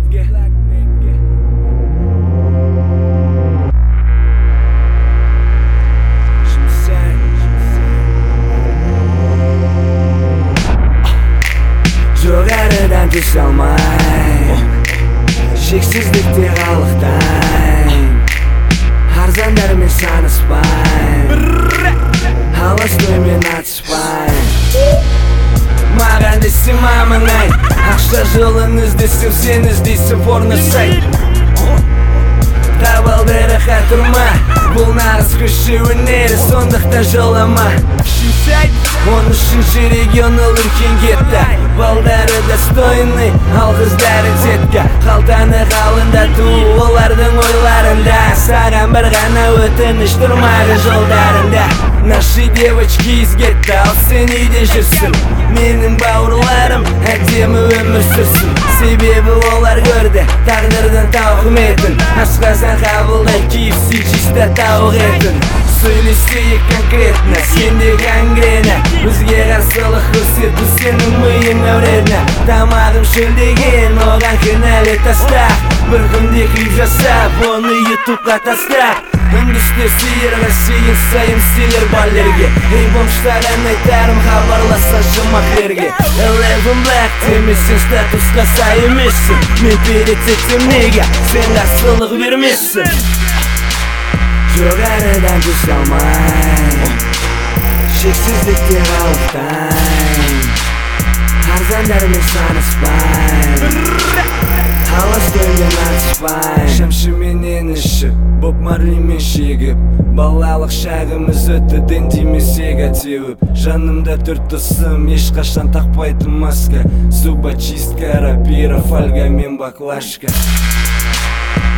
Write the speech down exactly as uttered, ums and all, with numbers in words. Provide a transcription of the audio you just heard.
Jogarıdan düş almay Şeksizlikte qalıqdan Harzandarmen sanıspay Havastoymen atışpay Mağan desim amanay Ақша жолын іздесем сен іздейсің порносай Табалдыры қатырма Бұл нағыз күші өнері сондықтан жолама Он үшінші регионал үлкен кетті Балдары достойный, ал қыздары детка Қалтаны қалындату олардың ойларында Саған бір ғана өтініш тұрмағы жолдарында Наши девочки изгетті, ал сен үйде жүрсің Менің бауырларым әдемі өмір сүрсін Себебі олар көрді тағдырдың тауқыметін Ашқазан қабылдай киіпсі чисто тауық етін Сөйлесейік конкретно, сенде гангрена Бізге қарсылық көрсету сенің миың әуредна Тамағым шөлдеген, оған кінәлі таста Бір күнде клип жасап, оны ютубқа таста Үндісте сиырға сейін сайын силер баллерге Ей бомштаран айтарым хабарласа жұмақлерге Eleven Black демесен статусқа сай емессің Мен перед етсем неге, сен қарсылық бермессің Жоғарыдан күш алмай Шексіздікте қалықтан Арзандармен саныспай Аластоймен атыспай Шамшыменен ішіп, Боб Марлимен шегіп Балалық шағымыз өтті дендемесеге теуіп Жанымда төрт тысым, ешқашан тақпайтын маска Зубочистка, рапира, фольга мен баклашка